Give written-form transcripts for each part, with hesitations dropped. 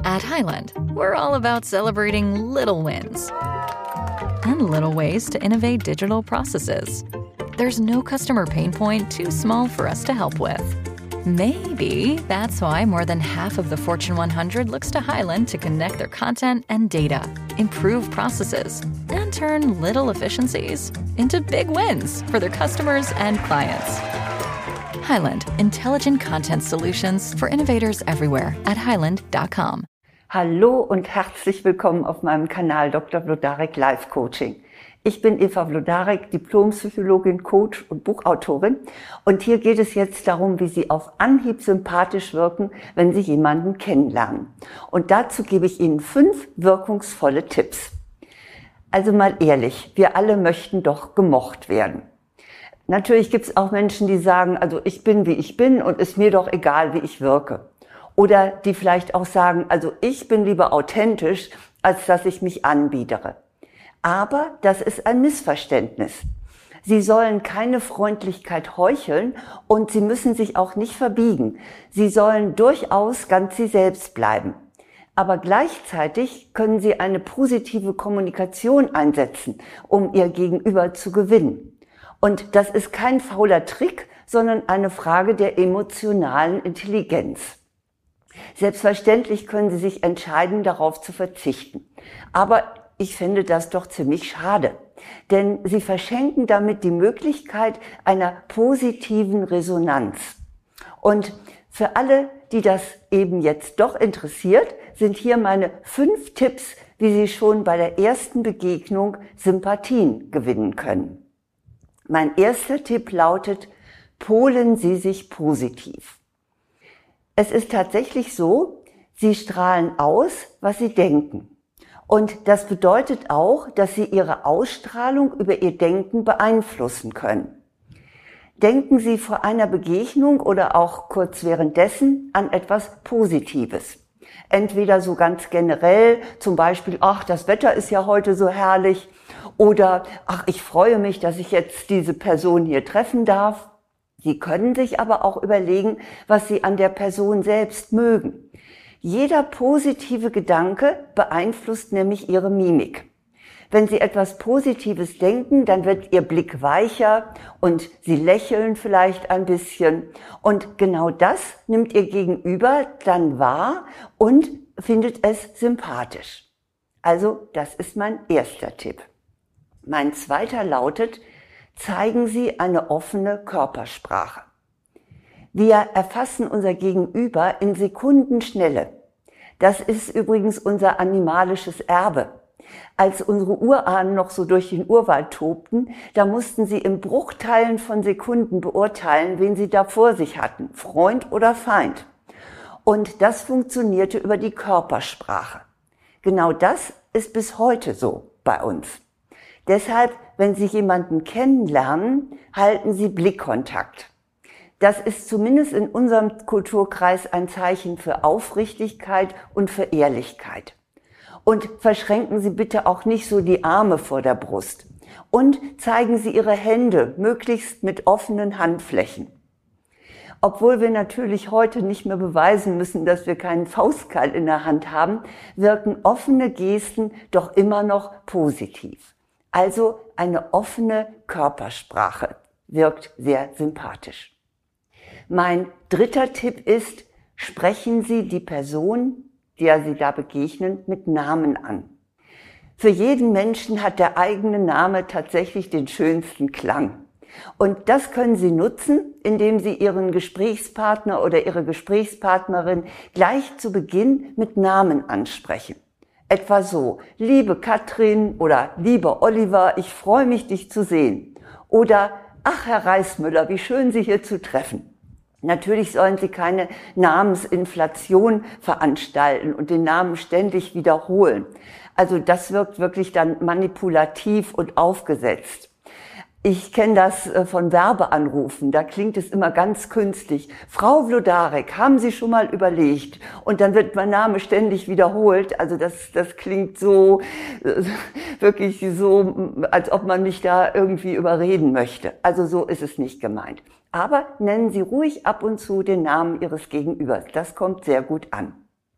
At Highland, we're all about celebrating little wins and little ways to innovate digital processes. There's no customer pain point too small for us to help with. Maybe that's why more than half of the Fortune 100 looks to Highland to connect their content and data, improve processes, and turn little efficiencies into big wins for their customers and clients. Highland, intelligent content solutions for innovators everywhere at highland.com. Hallo und herzlich willkommen auf meinem Kanal Dr. Wlodarek Life Coaching. Ich bin Eva Wlodarek, Diplompsychologin, Coach und Buchautorin. Und hier geht es jetzt darum, wie Sie auf Anhieb sympathisch wirken, wenn Sie jemanden kennenlernen. Und dazu gebe ich Ihnen 5 wirkungsvolle Tipps. Also mal ehrlich, wir alle möchten doch gemocht werden. Natürlich gibt es auch Menschen, die sagen, also ich bin, wie ich bin und ist mir doch egal, wie ich wirke. Oder die vielleicht auch sagen, also ich bin lieber authentisch, als dass ich mich anbiedere. Aber das ist ein Missverständnis. Sie sollen keine Freundlichkeit heucheln und Sie müssen sich auch nicht verbiegen. Sie sollen durchaus ganz Sie selbst bleiben. Aber gleichzeitig können Sie eine positive Kommunikation einsetzen, um Ihr Gegenüber zu gewinnen. Und das ist kein fauler Trick, sondern eine Frage der emotionalen Intelligenz. Selbstverständlich können Sie sich entscheiden, darauf zu verzichten. Aber ich finde das doch ziemlich schade, denn Sie verschenken damit die Möglichkeit einer positiven Resonanz. Und für alle, die das eben jetzt doch interessiert, sind hier meine 5 Tipps, wie Sie schon bei der ersten Begegnung Sympathien gewinnen können. Mein erster Tipp lautet, polen Sie sich positiv. Es ist tatsächlich so, Sie strahlen aus, was Sie denken. Und das bedeutet auch, dass Sie Ihre Ausstrahlung über Ihr Denken beeinflussen können. Denken Sie vor einer Begegnung oder auch kurz währenddessen an etwas Positives. Entweder so ganz generell, zum Beispiel, ach, das Wetter ist ja heute so herrlich, oder ach, ich freue mich, dass ich jetzt diese Person hier treffen darf. Sie können sich aber auch überlegen, was Sie an der Person selbst mögen. Jeder positive Gedanke beeinflusst nämlich Ihre Mimik. Wenn Sie etwas Positives denken, dann wird Ihr Blick weicher und Sie lächeln vielleicht ein bisschen. Und genau das nimmt Ihr Gegenüber dann wahr und findet es sympathisch. Also, das ist mein erster Tipp. Mein zweiter lautet, zeigen Sie eine offene Körpersprache. Wir erfassen unser Gegenüber in Sekundenschnelle. Das ist übrigens unser animalisches Erbe. Als unsere Urahnen noch so durch den Urwald tobten, da mussten sie in Bruchteilen von Sekunden beurteilen, wen sie da vor sich hatten, Freund oder Feind. Und das funktionierte über die Körpersprache. Genau das ist bis heute so bei uns. Deshalb, wenn Sie jemanden kennenlernen, halten Sie Blickkontakt. Das ist zumindest in unserem Kulturkreis ein Zeichen für Aufrichtigkeit und für Ehrlichkeit. Und verschränken Sie bitte auch nicht so die Arme vor der Brust. Und zeigen Sie Ihre Hände, möglichst mit offenen Handflächen. Obwohl wir natürlich heute nicht mehr beweisen müssen, dass wir keinen Faustkeil in der Hand haben, wirken offene Gesten doch immer noch positiv. Also eine offene Körpersprache wirkt sehr sympathisch. Mein dritter Tipp ist, sprechen Sie die Person, der Sie da begegnen, mit Namen an. Für jeden Menschen hat der eigene Name tatsächlich den schönsten Klang. Und das können Sie nutzen, indem Sie Ihren Gesprächspartner oder Ihre Gesprächspartnerin gleich zu Beginn mit Namen ansprechen. Etwa so, liebe Katrin oder lieber Oliver, ich freue mich, dich zu sehen. Oder, ach Herr Reismüller, wie schön Sie hier zu treffen. Natürlich sollen Sie keine Namensinflation veranstalten und den Namen ständig wiederholen. Also das wirkt wirklich dann manipulativ und aufgesetzt. Ich kenne das von Werbeanrufen, da klingt es immer ganz künstlich. Frau Wlodarek, haben Sie schon mal überlegt? Und dann wird mein Name ständig wiederholt. Also das klingt so, wirklich so, als ob man mich da irgendwie überreden möchte. Also so ist es nicht gemeint. Aber nennen Sie ruhig ab und zu den Namen Ihres Gegenübers. Das kommt sehr gut an.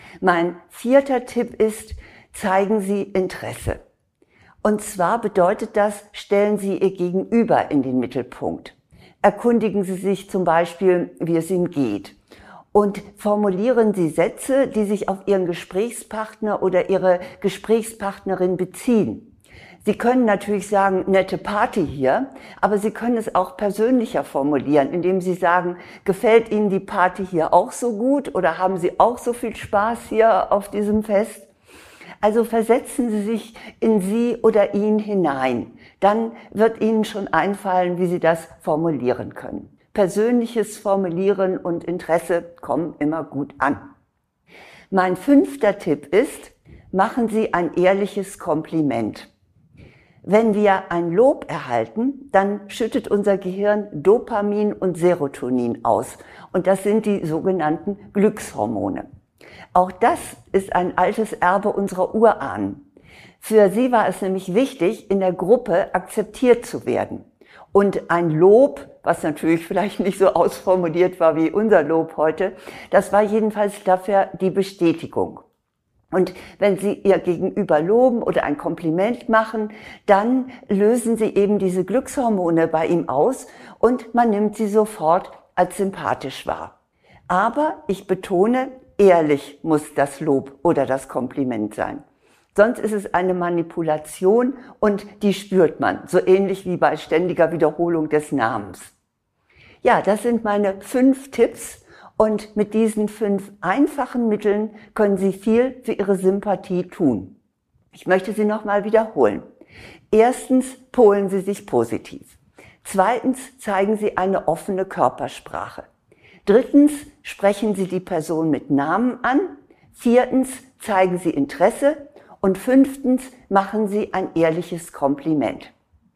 Mein 4. Tipp ist, zeigen Sie Interesse. Und zwar bedeutet das, stellen Sie Ihr Gegenüber in den Mittelpunkt. Erkundigen Sie sich zum Beispiel, wie es ihm geht. Und formulieren Sie Sätze, die sich auf Ihren Gesprächspartner oder Ihre Gesprächspartnerin beziehen. Sie können natürlich sagen, nette Party hier, aber Sie können es auch persönlicher formulieren, indem Sie sagen, gefällt Ihnen die Party hier auch so gut oder haben Sie auch so viel Spaß hier auf diesem Fest? Also versetzen Sie sich in sie oder ihn hinein. Dann wird Ihnen schon einfallen, wie Sie das formulieren können. Persönliches Formulieren und Interesse kommen immer gut an. Mein 5. Tipp ist, machen Sie ein ehrliches Kompliment. Wenn wir ein Lob erhalten, dann schüttet unser Gehirn Dopamin und Serotonin aus. Und das sind die sogenannten Glückshormone. Auch das ist ein altes Erbe unserer Urahnen. Für sie war es nämlich wichtig, in der Gruppe akzeptiert zu werden. Und ein Lob, was natürlich vielleicht nicht so ausformuliert war wie unser Lob heute, das war jedenfalls dafür die Bestätigung. Und wenn Sie Ihr Gegenüber loben oder ein Kompliment machen, dann lösen Sie eben diese Glückshormone bei ihm aus und man nimmt sie sofort als sympathisch wahr. Aber ich betone, ehrlich muss das Lob oder das Kompliment sein. Sonst ist es eine Manipulation und die spürt man, so ähnlich wie bei ständiger Wiederholung des Namens. Ja, das sind meine 5 Tipps. Und mit diesen 5 einfachen Mitteln können Sie viel für Ihre Sympathie tun. Ich möchte sie nochmal wiederholen. 1. polen Sie sich positiv. 2. zeigen Sie eine offene Körpersprache. 3. sprechen Sie die Person mit Namen an. 4. zeigen Sie Interesse. Und 5. machen Sie ein ehrliches Kompliment.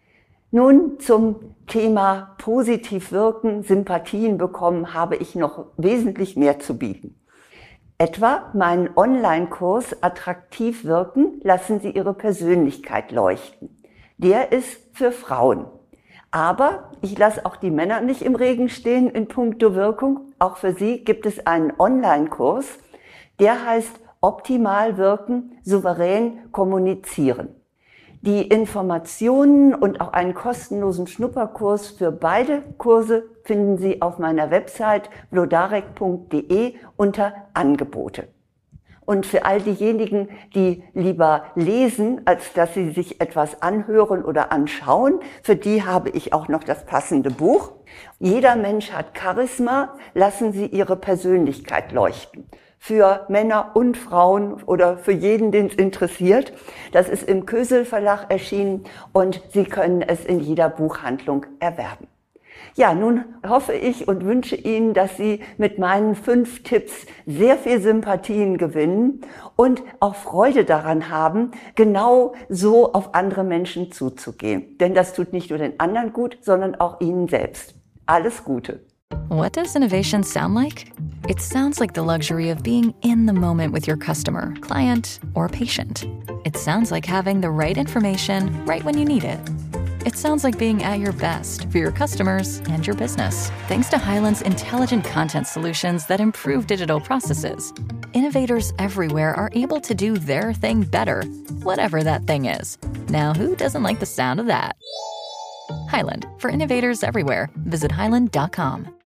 Nun zum Thema positiv wirken, Sympathien bekommen, habe ich noch wesentlich mehr zu bieten. Etwa meinen Online-Kurs Attraktiv wirken, lassen Sie Ihre Persönlichkeit leuchten. Der ist für Frauen. Aber ich lasse auch die Männer nicht im Regen stehen in puncto Wirkung. Auch für sie gibt es einen Online-Kurs, der heißt Optimal wirken, souverän kommunizieren. Die Informationen und auch einen kostenlosen Schnupperkurs für beide Kurse finden Sie auf meiner Website vlodarek.de unter Angebote. Und für all diejenigen, die lieber lesen, als dass sie sich etwas anhören oder anschauen, für die habe ich auch noch das passende Buch. Jeder Mensch hat Charisma, lassen Sie Ihre Persönlichkeit leuchten. Für Männer und Frauen oder für jeden, den es interessiert. Das ist im Kösel Verlag erschienen und Sie können es in jeder Buchhandlung erwerben. Ja, nun hoffe ich und wünsche Ihnen, dass Sie mit meinen 5 Tipps sehr viel Sympathien gewinnen und auch Freude daran haben, genau so auf andere Menschen zuzugehen. Denn das tut nicht nur den anderen gut, sondern auch Ihnen selbst. Alles Gute. What does innovation sound like? It sounds like the luxury of being in the moment with your customer, client, or patient. It sounds like having the right information right when you need it. It sounds like being at your best for your customers and your business. Thanks to Hyland's intelligent content solutions that improve digital processes, innovators everywhere are able to do their thing better, whatever that thing is. Now, who doesn't like the sound of that? Hyland, for innovators everywhere. Visit hyland.com.